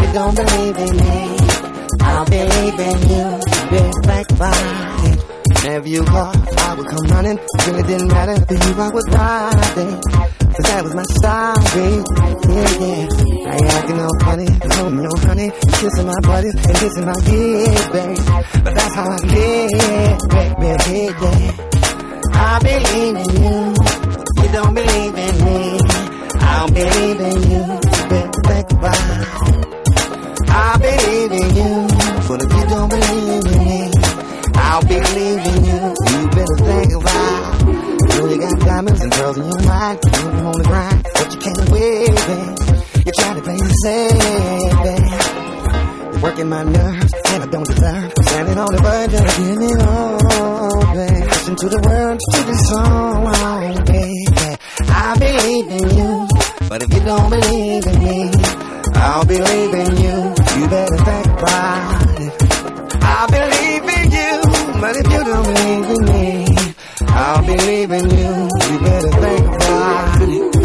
you don't believe in me, I'll believe in you. Been think about it. Whenever you call, I would come running. Really didn't matter for you, I was riding. Cause that was my style, babe. Yeah. Now you acting all funny, holding your honey, kissing my buddies and kissing my kids, babe. But that's how I live, baby, yeah. I believe in you. You don't believe in me, I'll believe in you. You better think about it. I believe in you, but if you don't believe in me, I'll believe in you. You better think about it. You know you got diamonds and pearls in your mind. You know you wanna grind, but you can't wait, babe. You're trying to play it safe, babe. You're working my nerves, and I don't deserve. I'm standing on the verge of giving it all, babe. Listen to the words to this song, baby. I believe in you, but if you don't believe in me, I'll believe in you. You better think about it. I believe in you, but if you don't believe in me, I'll believe in you. You better think about it.